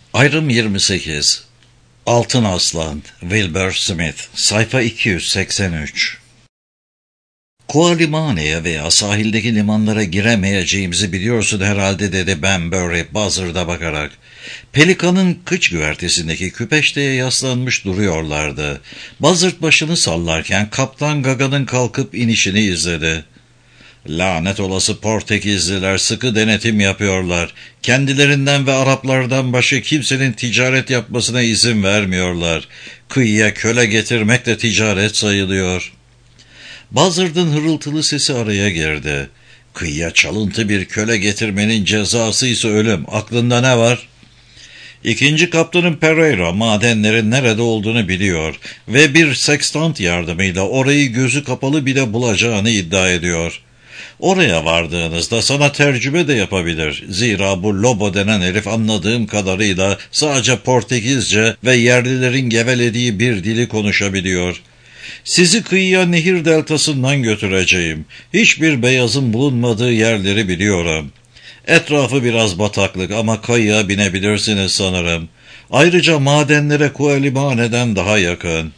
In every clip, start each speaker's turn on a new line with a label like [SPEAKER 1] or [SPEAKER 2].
[SPEAKER 1] Ayrım 28. Altın Aslan, Wilbur Smith, sayfa 283. Kualimane'ye veya sahildeki limanlara giremeyeceğimizi biliyorsun herhalde, dedi Banbury Buzzard'a bakarak. Pelikanın kıç güvertesindeki küpeşteye yaslanmış duruyorlardı. Buzzard başını sallarken Kaptan Gaga'nın kalkıp inişini izledi. Lanet olası Portekizliler sıkı denetim yapıyorlar. Kendilerinden ve Araplardan başka kimsenin ticaret yapmasına izin vermiyorlar. Kıyıya köle getirmek de ticaret sayılıyor. Buzzard'ın hırıltılı sesi araya girdi. Kıyıya çalıntı bir köle getirmenin cezası ise ölüm. Aklında ne var? İkinci kaptanın Pereira madenlerin nerede olduğunu biliyor ve bir sekstant yardımıyla orayı gözü kapalı bile bulacağını iddia ediyor. Oraya vardığınızda sana tercüme de yapabilir. Zira bu Lobo denen herif anladığım kadarıyla sadece Portekizce ve yerlilerin gevelediği bir dili konuşabiliyor. Sizi kıyıya nehir deltasından götüreceğim. Hiçbir beyazın bulunmadığı yerleri biliyorum. Etrafı biraz bataklık ama kayığa binebilirsiniz sanırım. Ayrıca madenlere Kualimane'den daha yakın.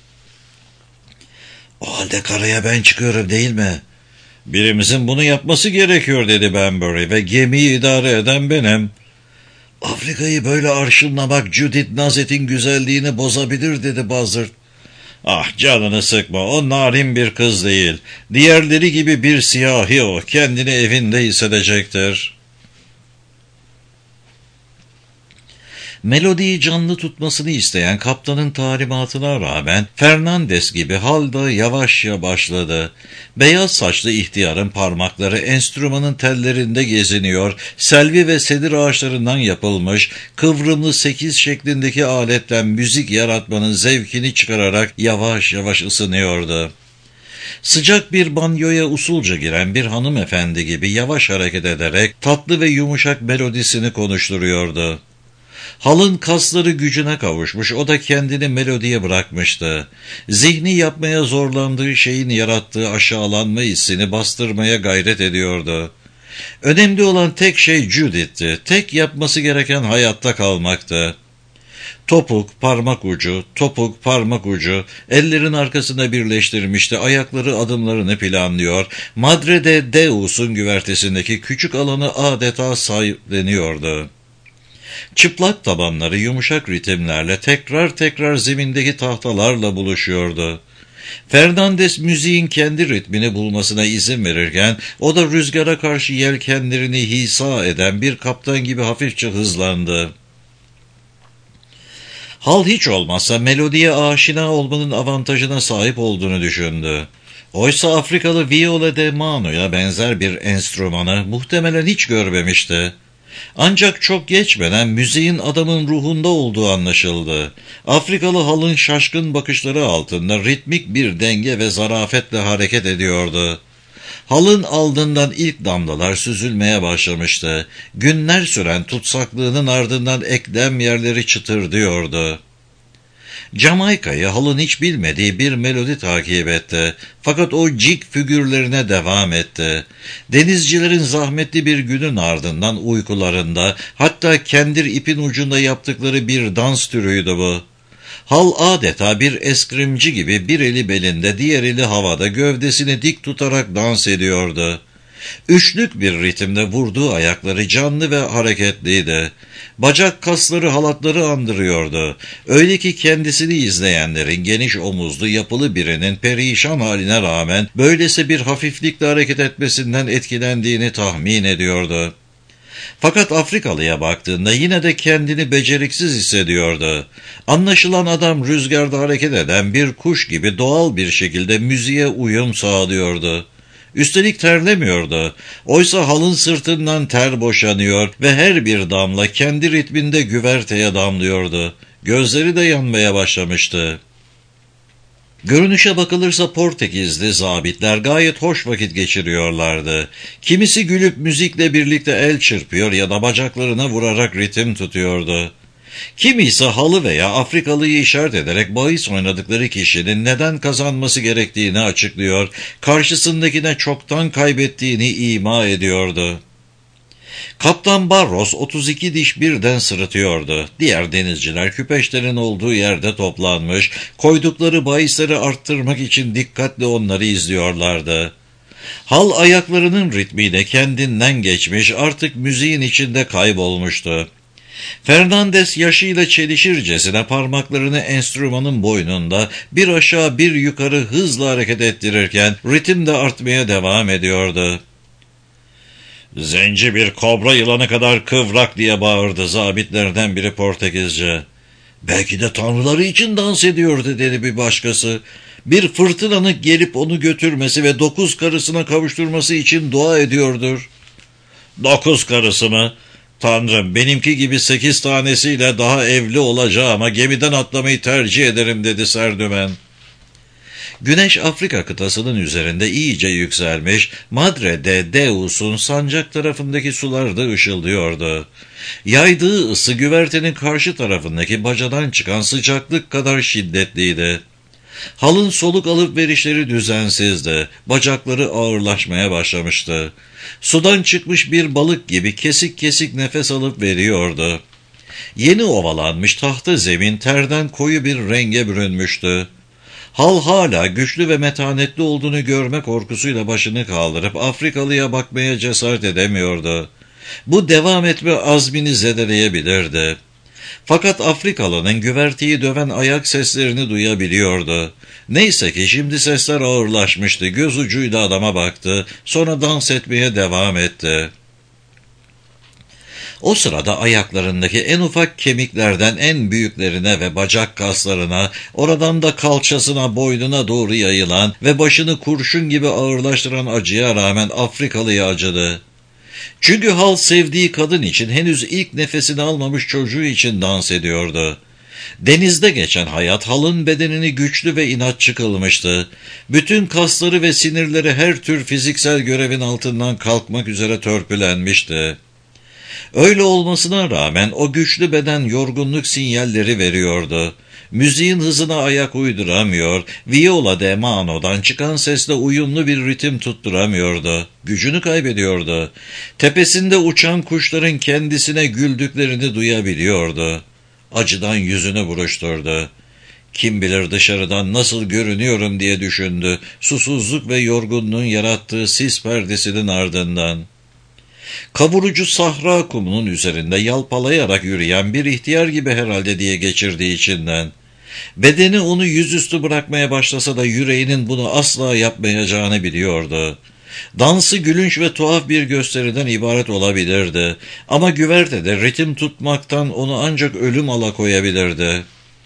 [SPEAKER 1] O halde karaya ben çıkıyorum değil mi? Birimizin bunu yapması gerekiyor, dedi Banbury, ve gemiyi idare eden benim. Afrika'yı böyle arşınlamak Judith Nazet'in güzelliğini bozabilir, dedi Buzzard. Ah, canını sıkma, o narin bir kız değil. Diğerleri gibi bir siyahi o, kendini evinde hissedecektir. Melodiyi canlı tutmasını isteyen kaptanın talimatına rağmen Fernandes gibi halda yavaşça başladı. Beyaz saçlı ihtiyarın parmakları enstrümanın tellerinde geziniyor, selvi ve sedir ağaçlarından yapılmış kıvrımlı 8 şeklindeki aletten müzik yaratmanın zevkini çıkararak yavaş yavaş ısınıyordu. Sıcak bir banyoya usulca giren bir hanımefendi gibi yavaş hareket ederek tatlı ve yumuşak melodisini konuşturuyordu. Halın kasları gücüne kavuşmuş, o da kendini melodiye bırakmıştı. Zihni yapmaya zorlandığı şeyin yarattığı aşağılanma hissini bastırmaya gayret ediyordu. Önemli olan tek şey Judith'ti. Tek yapması gereken hayatta kalmaktı. Topuk, parmak ucu, topuk, parmak ucu, ellerin arkasında birleştirmişti, ayakları adımlarını planlıyor, Madre de Deus'un güvertesindeki küçük alanı adeta sahipleniyordu. Çıplak tabanları yumuşak ritimlerle tekrar tekrar zemindeki tahtalarla buluşuyordu. Fernandes müziğin kendi ritmini bulmasına izin verirken o da rüzgara karşı yelkenlerini hisa eden bir kaptan gibi hafifçe hızlandı. Hal hiç olmazsa melodiye aşina olmanın avantajına sahip olduğunu düşündü. Oysa Afrikalı viola de mano'ya benzer bir enstrümanı muhtemelen hiç görmemişti. Ancak çok geçmeden müziğin adamın ruhunda olduğu anlaşıldı. Afrikalı halın şaşkın bakışları altında ritmik bir denge ve zarafetle hareket ediyordu. Halın aldığından ilk damlalar süzülmeye başlamıştı. Günler süren tutsaklığının ardından eklem yerleri çıtırdıyordu. Jamaika'yı halın hiç bilmediği bir melodi takip etti. Fakat o jig figürlerine devam etti. Denizcilerin zahmetli bir günün ardından uykularında, hatta kendir ipin ucunda yaptıkları bir dans türüydü bu. Hal adeta bir eskrimci gibi bir eli belinde, diğer eli havada, gövdesini dik tutarak dans ediyordu. Üçlük bir ritimde vurduğu ayakları canlı ve hareketliydi. Bacak kasları halatları andırıyordu. Öyle ki kendisini izleyenlerin geniş omuzlu yapılı birinin perişan haline rağmen böylesi bir hafiflikle hareket etmesinden etkilendiğini tahmin ediyordu. Fakat Afrikalıya baktığında yine de kendini beceriksiz hissediyordu. Anlaşılan adam rüzgarda hareket eden bir kuş gibi doğal bir şekilde müziğe uyum sağlıyordu. Üstelik terlemiyordu. Oysa halın sırtından ter boşanıyor ve her bir damla kendi ritminde güverteye damlıyordu. Gözleri de yanmaya başlamıştı. Görünüşe bakılırsa Portekizli zabitler gayet hoş vakit geçiriyorlardı. Kimisi gülüp müzikle birlikte el çırpıyor ya da bacaklarına vurarak ritim tutuyordu. Kimi ise halı veya Afrikalıyı işaret ederek bahis oynadıkları kişinin neden kazanması gerektiğini açıklıyor, karşısındakine çoktan kaybettiğini ima ediyordu. Kaptan Barros 32 diş birden sırıtıyordu. Diğer denizciler küpeşlerin olduğu yerde toplanmış, koydukları bahisleri arttırmak için dikkatle onları izliyorlardı. Hal ayaklarının ritmiyle kendinden geçmiş, artık müziğin içinde kaybolmuştu. Fernandes yaşıyla çelişircesine parmaklarını enstrümanın boynunda bir aşağı bir yukarı hızla hareket ettirirken ritim de artmaya devam ediyordu. "Zenci bir kobra yılanı kadar kıvrak!" diye bağırdı zabitlerden biri Portekizce. "Belki de tanrıları için dans ediyordu," dedi bir başkası. "Bir fırtınanın gelip onu götürmesi ve 9 karısına kavuşturması için dua ediyordur." "9 karısı mı? Tanrım, benimki gibi 8 tanesiyle daha evli olacağım ama gemiden atlamayı tercih ederim," dedi Serdümen. Güneş Afrika kıtasının üzerinde iyice yükselmiş, Madre de Deus'un sancak tarafındaki sularda ışıldıyordu. Yaydığı ısı güvertenin karşı tarafındaki bacadan çıkan sıcaklık kadar şiddetliydi. Halın soluk alıp verişleri düzensizdi, bacakları ağırlaşmaya başlamıştı. Sudan çıkmış bir balık gibi kesik kesik nefes alıp veriyordu. Yeni ovalanmış tahta zemin terden koyu bir renge bürünmüştü. Hal hala güçlü ve metanetli olduğunu görme korkusuyla başını kaldırıp Afrikalıya bakmaya cesaret edemiyordu. Bu devam etme azmini zedeleyebilirdi. Fakat Afrikalının güverteyi döven ayak seslerini duyabiliyordu. Neyse ki şimdi sesler ağırlaşmıştı, göz ucuyla adama baktı, sonra dans etmeye devam etti. O sırada ayaklarındaki en ufak kemiklerden en büyüklerine ve bacak kaslarına, oradan da kalçasına, boynuna doğru yayılan ve başını kurşun gibi ağırlaştıran acıya rağmen Afrikalı'ya acıdı. Çünkü Hal sevdiği kadın için, henüz ilk nefesini almamış çocuğu için dans ediyordu. Denizde geçen hayat Hal'ın bedenini güçlü ve inatçı kılmıştı. Bütün kasları ve sinirleri her tür fiziksel görevin altından kalkmak üzere törpülenmişti. Öyle olmasına rağmen o güçlü beden yorgunluk sinyalleri veriyordu. Müziğin hızına ayak uyduramıyor, viola de mano'dan çıkan sesle uyumlu bir ritim tutturamıyordu. Gücünü kaybediyordu. Tepesinde uçan kuşların kendisine güldüklerini duyabiliyordu. Acıdan yüzünü buruşturdu. Kim bilir dışarıdan nasıl görünüyorum diye düşündü, susuzluk ve yorgunluğun yarattığı sis perdesinin ardından. Kavurucu sahra kumunun üzerinde yalpalayarak yürüyen bir ihtiyar gibi herhalde diye geçirdiği içinden. Bedeni onu yüzüstü bırakmaya başlasa da yüreğinin bunu asla yapmayacağını biliyordu. Dansı gülünç ve tuhaf bir gösteriden ibaret olabilirdi. Ama güvertede ritim tutmaktan onu ancak ölüm alakoyabilirdi.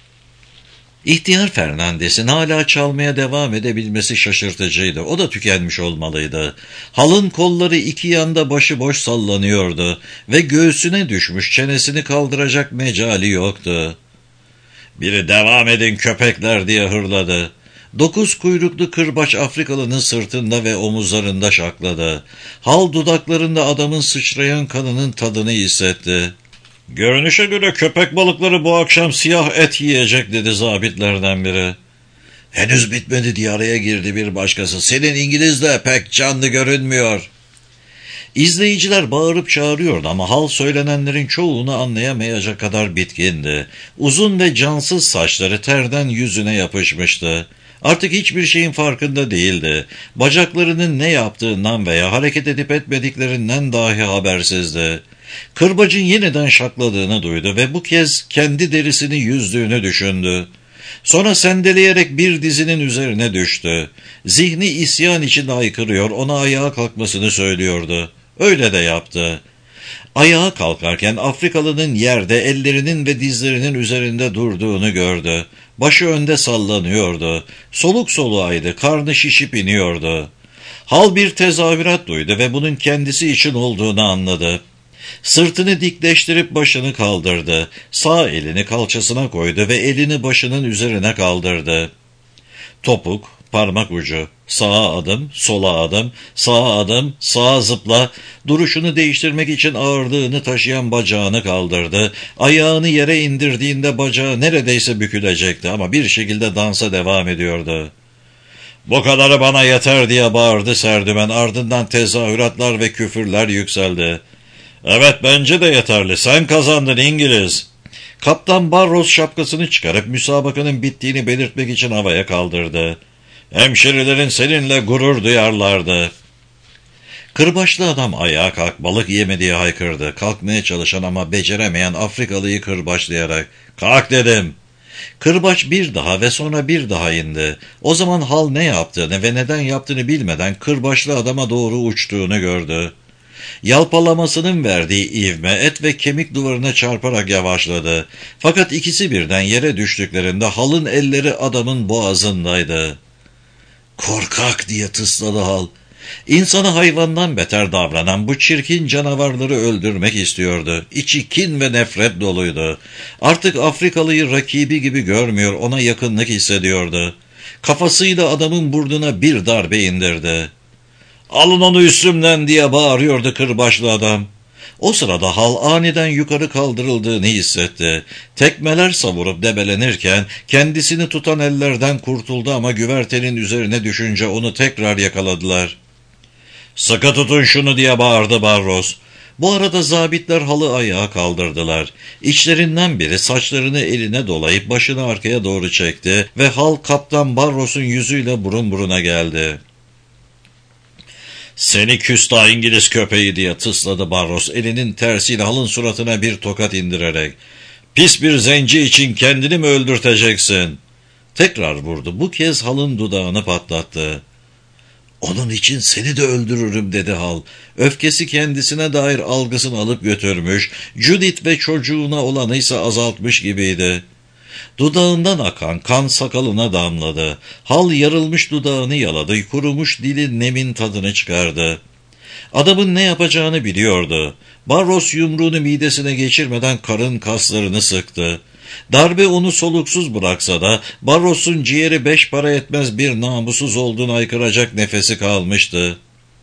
[SPEAKER 1] İhtiyar Fernandes'in hala çalmaya devam edebilmesi şaşırtıcıydı. O da tükenmiş olmalıydı. Halın kolları iki yanda başıboş sallanıyordu ve göğsüne düşmüş, çenesini kaldıracak mecali yoktu. "Biri devam edin köpekler," diye hırladı. 9 kuyruklu kırbaç Afrikalının sırtında ve omuzlarında şakladı. Hal dudaklarında adamın sıçrayan kanının tadını hissetti. "Görünüşe göre köpek balıkları bu akşam siyah et yiyecek," dedi zabitlerden biri. "Henüz bitmedi," diye araya girdi bir başkası. "Senin İngiliz de pek canlı görünmüyor." İzleyiciler bağırıp çağırıyordu ama Hal söylenenlerin çoğunu anlayamayacak kadar bitkindi. Uzun ve cansız saçları terden yüzüne yapışmıştı. Artık hiçbir şeyin farkında değildi. Bacaklarının ne yaptığından veya hareket edip etmediklerinden dahi habersizdi. Kırbacın yeniden şakladığını duydu ve bu kez kendi derisini yüzdüğünü düşündü. Sonra sendeleyerek bir dizinin üzerine düştü. Zihni isyan içinde haykırıyor, ona ayağa kalkmasını söylüyordu. Öyle de yaptı. Ayağa kalkarken Afrikalının yerde ellerinin ve dizlerinin üzerinde durduğunu gördü. Başı önde sallanıyordu. Soluk soluğaydı, karnı şişip iniyordu. Hal bir tezahürat duydu ve bunun kendisi için olduğunu anladı. Sırtını dikleştirip başını kaldırdı. Sağ elini kalçasına koydu ve elini başının üzerine kaldırdı. Topuk, parmak ucu, sağa adım, sola adım, sağa adım, sağa zıpla, duruşunu değiştirmek için ağırlığını taşıyan bacağını kaldırdı. Ayağını yere indirdiğinde bacağı neredeyse bükülecekti ama bir şekilde dansa devam ediyordu. "Bu kadarı bana yeter," diye bağırdı Serdümen, ardından tezahüratlar ve küfürler yükseldi. Evet, bence de yeterli. Sen kazandın İngiliz. Kaptan Barros şapkasını çıkarıp müsabakanın bittiğini belirtmek için havaya kaldırdı. Hemşerilerin seninle gurur duyarlardı. Kırbaçlı adam ayağa kalk, balık yeme diye haykırdı. Kalkmaya çalışan ama beceremeyen Afrikalıyı kırbaçlayarak. Kalk dedim. Kırbaç bir daha ve sonra bir daha indi. O zaman Hal ne yaptığını ve neden yaptığını bilmeden kırbaçlı adama doğru uçtuğunu gördü. Yalpalamasının verdiği ivme et ve kemik duvarına çarparak yavaşladı. Fakat ikisi birden yere düştüklerinde Hal'ın elleri adamın boğazındaydı. Korkak diye tısladı Hal. İnsana hayvandan beter davranan bu çirkin canavarları öldürmek istiyordu. İçi kin ve nefret doluydu. Artık Afrikalıyı rakibi gibi görmüyor, ona yakınlık hissediyordu. Kafasıyla adamın burnuna bir darbe indirdi. "Alın onu üstümden!" diye bağırıyordu kırbaçlı adam. O sırada Hal aniden yukarı kaldırıldığını hissetti. Tekmeler savurup debelenirken kendisini tutan ellerden kurtuldu ama güvertenin üzerine düşünce onu tekrar yakaladılar. "Sıkı tutun şunu!" diye bağırdı Barros. Bu arada zabitler Hal'ı ayağa kaldırdılar. İçlerinden biri saçlarını eline dolayıp başını arkaya doğru çekti ve Hal Kaptan Barros'un yüzüyle burun buruna geldi. "Seni küstah İngiliz köpeği!" diye tısladı Barros elinin tersiyle Hal'ın suratına bir tokat indirerek. "Pis bir zenci için kendini mi öldürteceksin?" Tekrar vurdu. Bu kez Hal'ın dudağını patlattı. "Onun için seni de öldürürüm!" dedi Hal. Öfkesi kendisine dair algısını alıp götürmüş, Judith ve çocuğuna olanı ise azaltmış gibiydi. Dudağından akan kan sakalına damladı. Hal yarılmış dudağını yaladı, kurumuş dili nemin tadını çıkardı. Adamın ne yapacağını biliyordu. Barros yumruğunu midesine geçirmeden karın kaslarını sıktı. Darbe onu soluksuz bıraksa da Barros'un ciğeri 5 para etmez bir namussuz olduğunu haykıracak nefesi kalmıştı.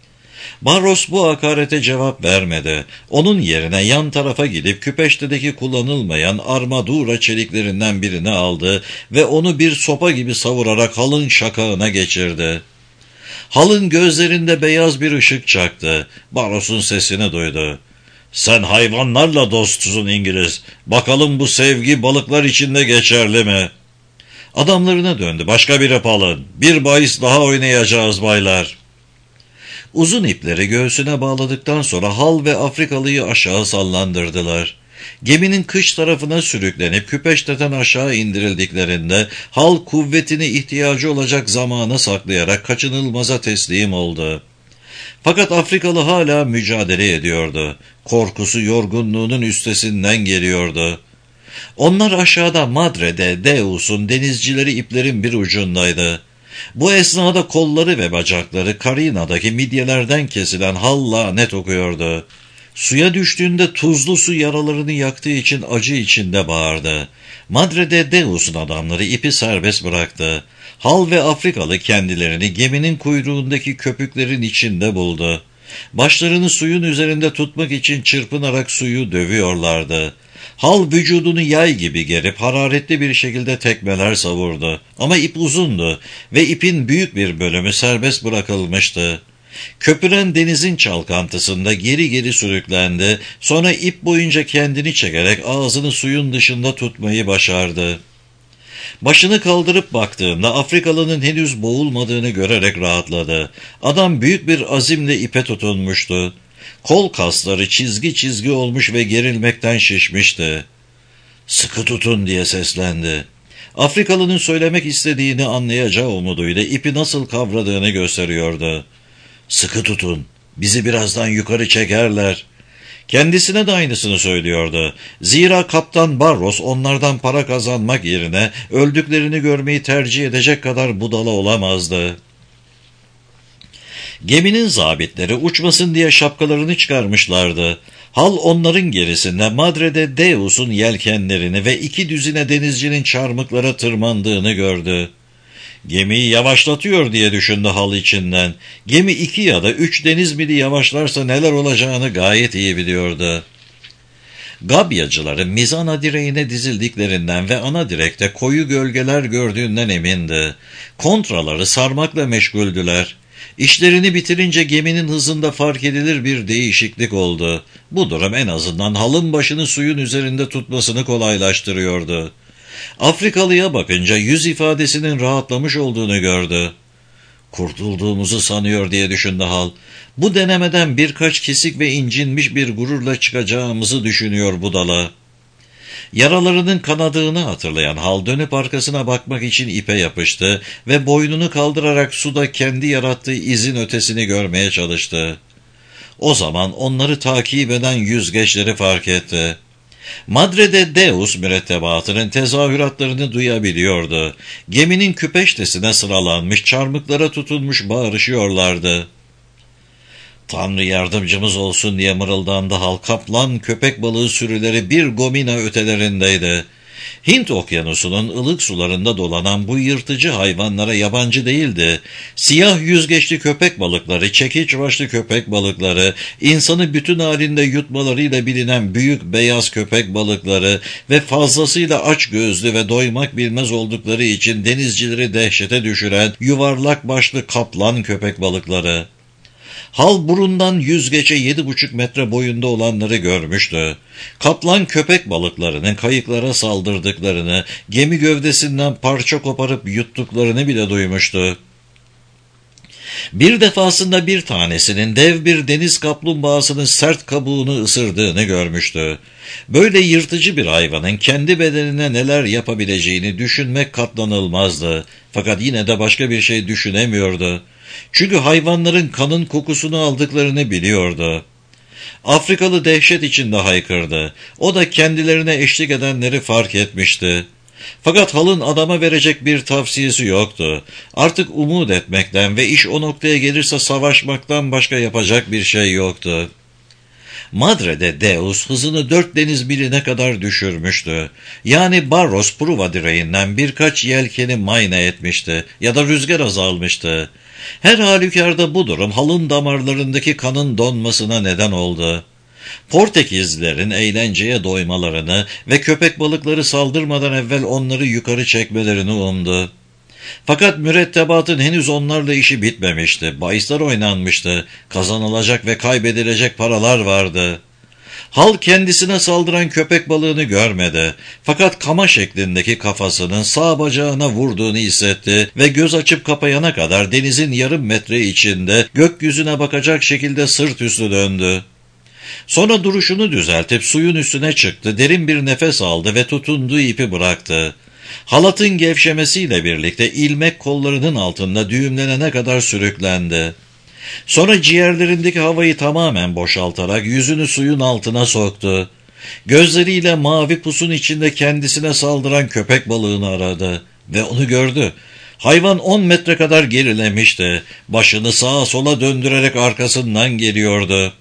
[SPEAKER 1] Barros bu hakarete cevap vermedi. Onun yerine yan tarafa gidip küpeştedeki kullanılmayan armadura çeliklerinden birini aldı ve onu bir sopa gibi savurarak Hal'ın şakağına geçirdi. Hal'ın gözlerinde beyaz bir ışık çaktı. Barros'un sesini duydu. "Sen hayvanlarla dostsun İngiliz. Bakalım bu sevgi balıklar içinde geçerli mi?" Adamlarına döndü. "Başka bir ip alın. Bir bahis daha oynayacağız baylar." Uzun ipleri göğsüne bağladıktan sonra Hal ve Afrikalıyı aşağı sallandırdılar. Geminin kış tarafına sürüklenip küpeşteden aşağı indirildiklerinde Hal kuvvetini ihtiyacı olacak zamana saklayarak kaçınılmaza teslim oldu. Fakat Afrikalı hala mücadele ediyordu. Korkusu yorgunluğunun üstesinden geliyordu. Onlar aşağıda Madre de Deus'un denizcileri iplerin bir ucundaydı. Bu esnada kolları ve bacakları Karina'daki midyelerden kesilen Hal lanet okuyordu. Suya düştüğünde tuzlu su yaralarını yaktığı için acı içinde bağırdı. Madre de Deus'un adamları ipi serbest bıraktı. Hal ve Afrikalı kendilerini geminin kuyruğundaki köpüklerin içinde buldu. Başlarını suyun üzerinde tutmak için çırpınarak suyu dövüyorlardı. Hal vücudunu yay gibi gerip hararetli bir şekilde tekmeler savurdu. Ama ip uzundu ve ipin büyük bir bölümü serbest bırakılmıştı. Köpüren denizin çalkantısında geri geri sürüklendi, sonra ip boyunca kendini çekerek ağzını suyun dışında tutmayı başardı. Başını kaldırıp baktığında Afrikalının henüz boğulmadığını görerek rahatladı. Adam büyük bir azimle ipe tutunmuştu. Kol kasları çizgi çizgi olmuş ve gerilmekten şişmişti. "Sıkı tutun!" diye seslendi. Afrikalının söylemek istediğini anlayacağı umuduyla ipi nasıl kavradığını gösteriyordu. "Sıkı tutun, bizi birazdan yukarı çekerler." Kendisine de aynısını söylüyordu. Zira Kaptan Barros onlardan para kazanmak yerine öldüklerini görmeyi tercih edecek kadar budala olamazdı. Geminin zabitleri uçmasın diye şapkalarını çıkarmışlardı. Hal onların gerisinde Madre de Deus'un yelkenlerini ve 2 düzine denizcinin çarmıklara tırmandığını gördü. Gemiyi yavaşlatıyor diye düşündü Hal içinden. Gemi 2 ya da 3 deniz mili yavaşlarsa neler olacağını gayet iyi biliyordu. Gabyacıların mizana direğine dizildiklerinden ve ana direkte koyu gölgeler gördüğünden emindi. Kontraları sarmakla meşguldüler. İşlerini bitirince geminin hızında fark edilir bir değişiklik oldu. Bu durum en azından halın başını suyun üzerinde tutmasını kolaylaştırıyordu. Afrikalıya bakınca yüz ifadesinin rahatlamış olduğunu gördü. Kurtulduğumuzu sanıyor diye düşündü Hal. Bu denemeden birkaç kesik ve incinmiş bir gururla çıkacağımızı düşünüyor budala. Yaralarının kanadığını hatırlayan Hal dönüp arkasına bakmak için ipe yapıştı ve boynunu kaldırarak suda kendi yarattığı izin ötesini görmeye çalıştı. O zaman onları takip eden yüzgeçleri fark etti. Madre de Deus mürettebatının tezahüratlarını duyabiliyordu. Geminin küpeştesine sıralanmış, çarmıklara tutulmuş bağırışıyorlardı. "Tanrı yardımcımız olsun" diye mırıldandı Hal. Kaplan, köpek balığı sürüleri bir gomina ötelerindeydi. Hint okyanusunun ılık sularında dolanan bu yırtıcı hayvanlara yabancı değildi. Siyah yüzgeçli köpek balıkları, çekiç başlı köpek balıkları, insanı bütün halinde yutmalarıyla bilinen büyük beyaz köpek balıkları ve fazlasıyla aç gözlü ve doymak bilmez oldukları için denizcileri dehşete düşüren yuvarlak başlı kaplan köpek balıkları. Hal burundan yüzgece 7,5 metre boyunda olanları görmüştü. Kaplan köpek balıklarının kayıklara saldırdıklarını, gemi gövdesinden parça koparıp yuttuklarını bile duymuştu. Bir defasında bir tanesinin dev bir deniz kaplumbağasının sert kabuğunu ısırdığını görmüştü. Böyle yırtıcı bir hayvanın kendi bedenine neler yapabileceğini düşünmek katlanılmazdı. Fakat yine de başka bir şey düşünemiyordu. Çünkü hayvanların kanın kokusunu aldıklarını biliyordu. Afrikalı dehşet içinde haykırdı. O da kendilerine eşlik edenleri fark etmişti. Fakat Hal'ın adama verecek bir tavsiyesi yoktu. Artık umut etmekten ve iş o noktaya gelirse savaşmaktan başka yapacak bir şey yoktu. Madre de Deus hızını 4 deniz miline kadar düşürmüştü. Yani Barros Pruva direğinden birkaç yelkeni mayna etmişti ya da rüzgar azalmıştı. Her halükarda bu durum Hal'ın damarlarındaki kanın donmasına neden oldu. Portekizlilerin eğlenceye doymalarını ve köpek balıkları saldırmadan evvel onları yukarı çekmelerini umdu. Fakat mürettebatın henüz onlarla işi bitmemişti. Bahisler oynanmıştı. Kazanılacak ve kaybedilecek paralar vardı. Hal kendisine saldıran köpek balığını görmedi. Fakat kama şeklindeki kafasının sağ bacağına vurduğunu hissetti ve göz açıp kapayana kadar denizin yarım metre içinde gökyüzüne bakacak şekilde sırt üstü döndü. Sonra duruşunu düzeltip suyun üstüne çıktı, derin bir nefes aldı ve tutunduğu ipi bıraktı. Halatın gevşemesiyle birlikte ilmek kollarının altında düğümlenene kadar sürüklendi. Sonra ciğerlerindeki havayı tamamen boşaltarak yüzünü suyun altına soktu. Gözleriyle mavi pusun içinde kendisine saldıran köpek balığını aradı ve onu gördü. Hayvan 10 metre kadar gerilemişti. Başını sağa sola döndürerek arkasından geliyordu.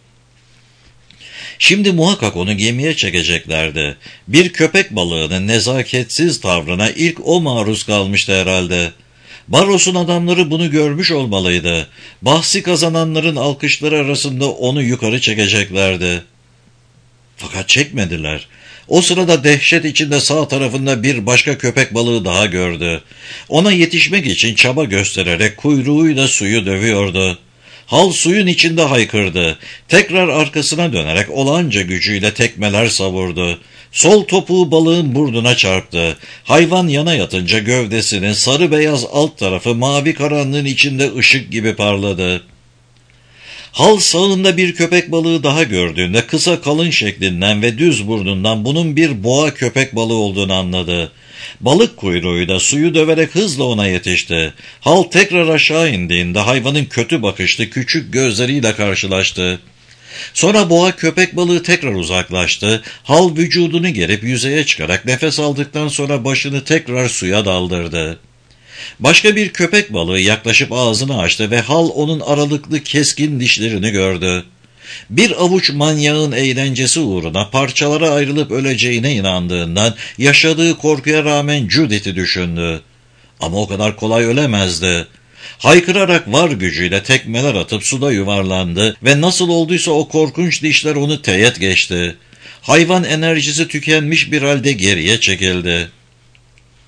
[SPEAKER 1] Şimdi muhakkak onu gemiye çekeceklerdi. Bir köpek balığının nezaketsiz tavrına ilk o maruz kalmıştı herhalde. Barros'un adamları bunu görmüş olmalıydı. Bahsi kazananların alkışları arasında onu yukarı çekeceklerdi. Fakat çekmediler. O sırada dehşet içinde sağ tarafında bir başka köpek balığı daha gördü. Ona yetişmek için çaba göstererek kuyruğuyla suyu dövüyordu. Hal suyun içinde haykırdı. Tekrar arkasına dönerek olağanca gücüyle tekmeler savurdu. Sol topuğu balığın burnuna çarptı. Hayvan yana yatınca gövdesinin sarı beyaz alt tarafı mavi karanlığın içinde ışık gibi parladı. Hal sağında bir köpek balığı daha gördüğünde kısa kalın şeklinden ve düz burnundan bunun bir boğa köpek balığı olduğunu anladı. Balık kuyruğuyla suyu döverek hızla ona yetişti. Hal tekrar aşağı indiğinde hayvanın kötü bakışlı küçük gözleriyle karşılaştı. Sonra boğa köpek balığı tekrar uzaklaştı. Hal vücudunu gerip yüzeye çıkarak nefes aldıktan sonra başını tekrar suya daldırdı. Başka bir köpek balığı yaklaşıp ağzını açtı ve Hal onun aralıklı keskin dişlerini gördü. Bir avuç manyağın eğlencesi uğruna parçalara ayrılıp öleceğine inandığından yaşadığı korkuya rağmen Judith'i düşündü. Ama o kadar kolay ölemezdi. Haykırarak var gücüyle tekmeler atıp suda yuvarlandı ve nasıl olduysa o korkunç dişler onu teğet geçti. Hayvan enerjisi tükenmiş bir halde geriye çekildi.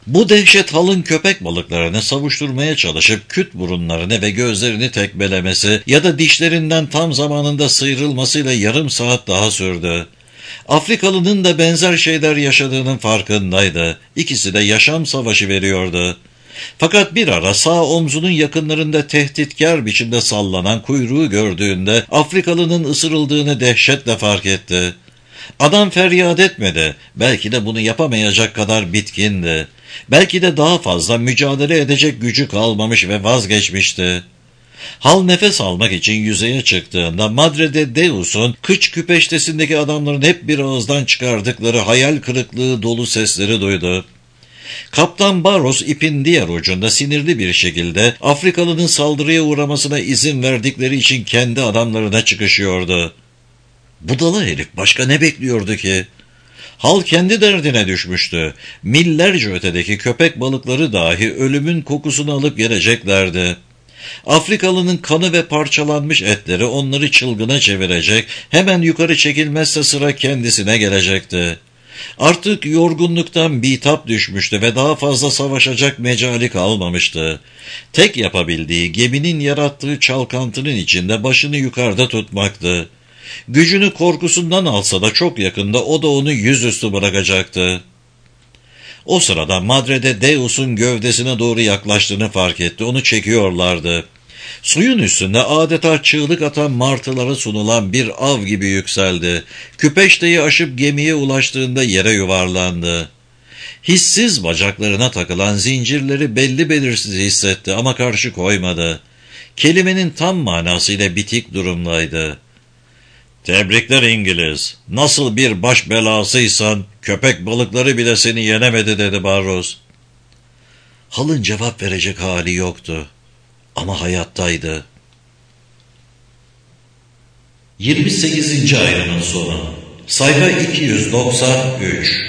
[SPEAKER 1] Bu dehşet halın köpek balıklarını savuşturmaya çalışıp küt burunlarını ve gözlerini tekmelemesi ya da dişlerinden tam zamanında sıyrılmasıyla yarım saat daha sürdü. Afrikalının da benzer şeyler yaşadığının farkındaydı. İkisi de yaşam savaşı veriyordu. Fakat bir ara sağ omzunun yakınlarında tehditkar biçimde sallanan kuyruğu gördüğünde Afrikalının ısırıldığını dehşetle fark etti. Adam feryat etmedi. Belki de bunu yapamayacak kadar bitkindi. Belki de daha fazla mücadele edecek gücü kalmamış ve vazgeçmişti. Hal nefes almak için yüzeye çıktığında Madre de Deus'un kıç küpeştesindeki adamların hep bir ağızdan çıkardıkları hayal kırıklığı dolu sesleri duydu. Kaptan Barros ipin diğer ucunda sinirli bir şekilde Afrikalının saldırıya uğramasına izin verdikleri için kendi adamlarına çıkışıyordu. Budala herif başka ne bekliyordu ki? Hal kendi derdine düşmüştü. Millerce ötedeki köpek balıkları dahi ölümün kokusunu alıp geleceklerdi. Afrikalının kanı ve parçalanmış etleri onları çılgına çevirecek, hemen yukarı çekilmezse sıra kendisine gelecekti. Artık yorgunluktan bitap düşmüştü ve daha fazla savaşacak mecali kalmamıştı. Tek yapabildiği geminin yarattığı çalkantının içinde başını yukarıda tutmaktı. Gücünü korkusundan alsa da çok yakında o da onu yüzüstü bırakacaktı. O sırada Madre de Deus'un gövdesine doğru yaklaştığını fark etti. Onu çekiyorlardı. Suyun üstünde adeta çığlık atan martılara sunulan bir av gibi yükseldi. Küpeşteyi aşıp gemiye ulaştığında yere yuvarlandı. Hissiz bacaklarına takılan zincirleri belli belirsiz hissetti ama karşı koymadı. Kelimenin tam manasıyla bitik durumdaydı. "Tebrikler İngiliz. Nasıl bir baş belasıysan köpek balıkları bile seni yenemedi," dedi Barros. Hal'ın cevap verecek hali yoktu. Ama hayattaydı. 28. ayrımın sonu. Sayfa 293.